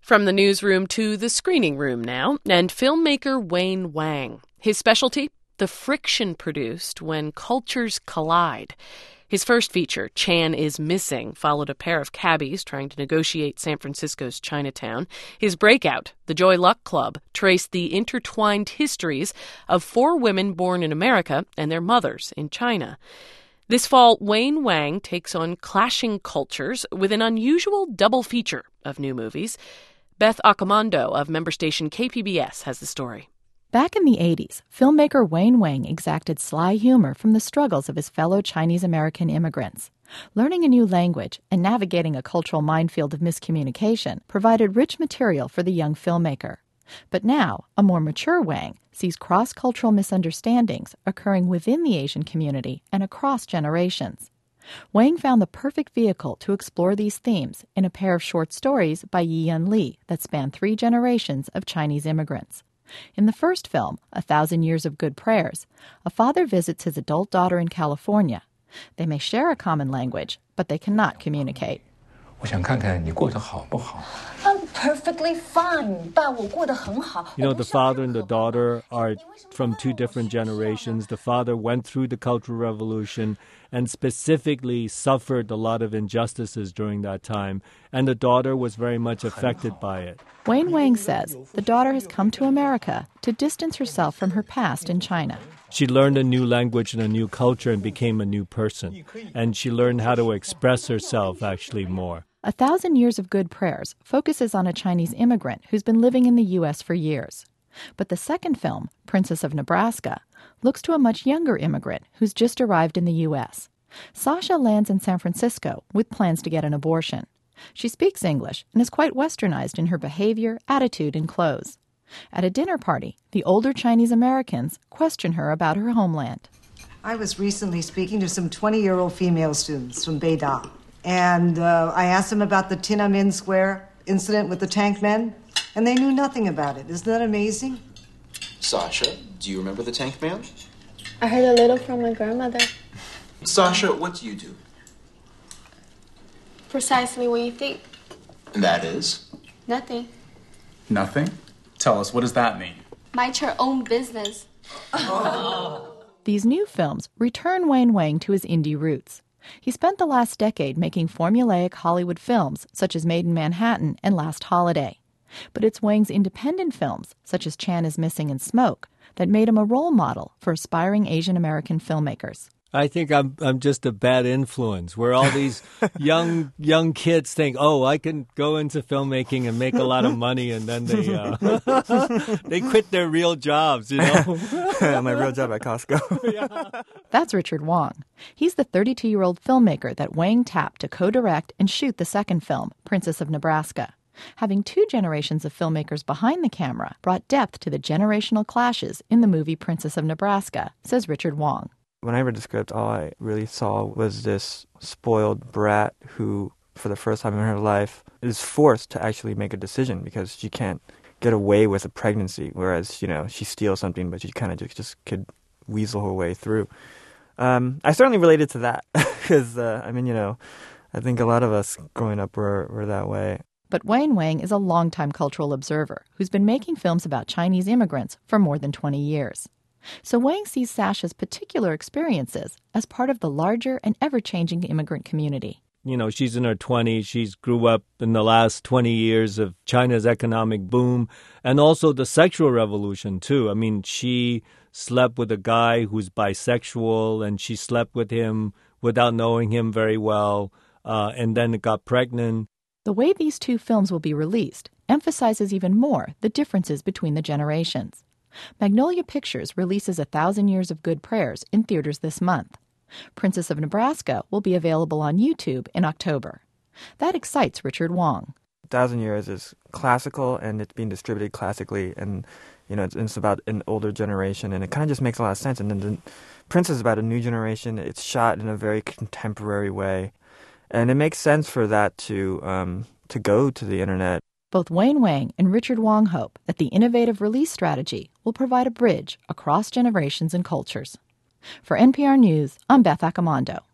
From the newsroom to the screening room now, and filmmaker Wayne Wang. His specialty? The friction produced when cultures collide. His first feature, Chan is Missing, followed a pair of cabbies trying to negotiate San Francisco's Chinatown. His breakout, The Joy Luck Club, traced the intertwined histories of 4 women born in America and their mothers in China. This fall, Wayne Wang takes on clashing cultures with an unusual double feature of new movies. Beth Accomando of member station KPBS has the story. Back in the 80s, filmmaker Wayne Wang exacted sly humor from the struggles of his fellow Chinese-American immigrants. Learning a new language and navigating a cultural minefield of miscommunication provided rich material for the young filmmaker. But now, a more mature Wang sees cross-cultural misunderstandings occurring within the Asian community and across generations. Wang found the perfect vehicle to explore these themes in a pair of short stories by Yi-Yun Lee that span 3 generations of Chinese immigrants. In the first film, 1,000 Years of Good Prayers, a father visits his adult daughter in California. They may share a common language, but they cannot communicate. 我想看看你过得好不好。 I'm perfectly fine, 爸，我过得很好。 the father and the daughter are from 2 different generations. The father went through the Cultural Revolution and specifically suffered a lot of injustices during that time, and the daughter was very much affected by it. Wayne Wang says the daughter has come to America to distance herself from her past in China. She learned a new language and a new culture and became a new person. And she learned how to express herself actually more. 1,000 Years of Good Prayers focuses on a Chinese immigrant who's been living in the U.S. for years. But the second film, Princess of Nebraska, looks to a much younger immigrant who's just arrived in the U.S. Sasha lands in San Francisco with plans to get an abortion. She speaks English and is quite westernized in her behavior, attitude, and clothes. At a dinner party, the older Chinese Americans question her about her homeland. I was recently speaking to some 20-year-old female students from Beida, and I asked them about the Tiananmen Square incident with the tank men, and they knew nothing about it. Isn't that amazing? Sasha, do you remember the tank man? I heard a little from my grandmother. Sasha, what do you do? Precisely what you think. And that is? Nothing. Nothing? Tell us, what does that mean? Mind your own business. These new films return Wayne Wang to his indie roots. He spent the last decade making formulaic Hollywood films such as Made in Manhattan and Last Holiday. But it's Wang's independent films, such as Chan is Missing and Smoke, that made him a role model for aspiring Asian American filmmakers. I think I'm just a bad influence where all these young kids think, oh, I can go into filmmaking and make a lot of money, and then they quit their real jobs, My real job at Costco. Yeah. That's Richard Wong. He's the 32-year-old filmmaker that Wang tapped to co-direct and shoot the second film, Princess of Nebraska. Having 2 generations of filmmakers behind the camera brought depth to the generational clashes in the movie Princess of Nebraska, says Richard Wong. When I read the script, all I really saw was this spoiled brat who, for the first time in her life, is forced to actually make a decision because she can't get away with a pregnancy, whereas, she steals something, but she kind of just could weasel her way through. I certainly related to that because, I think a lot of us growing up were that way. But Wayne Wang is a longtime cultural observer who's been making films about Chinese immigrants for more than 20 years. So Wang sees Sasha's particular experiences as part of the larger and ever-changing immigrant community. She's in her 20s. She's grew up in the last 20 years of China's economic boom and also the sexual revolution, too. She slept with a guy who's bisexual, and she slept with him without knowing him very well, and then got pregnant. The way these 2 films will be released emphasizes even more the differences between the generations. Magnolia Pictures releases 1,000 Years of Good Prayers in theaters this month. Princess of Nebraska will be available on YouTube in October. That excites Richard Wong. 1,000 Years is classical, and it's being distributed classically, and it's about an older generation, and it kind of just makes a lot of sense. And then the Princess is about a new generation. It's shot in a very contemporary way, and it makes sense for that to go to the internet. Both Wayne Wang and Richard Wong hope that the innovative release strategy will provide a bridge across generations and cultures. For NPR News, I'm Beth Accomando.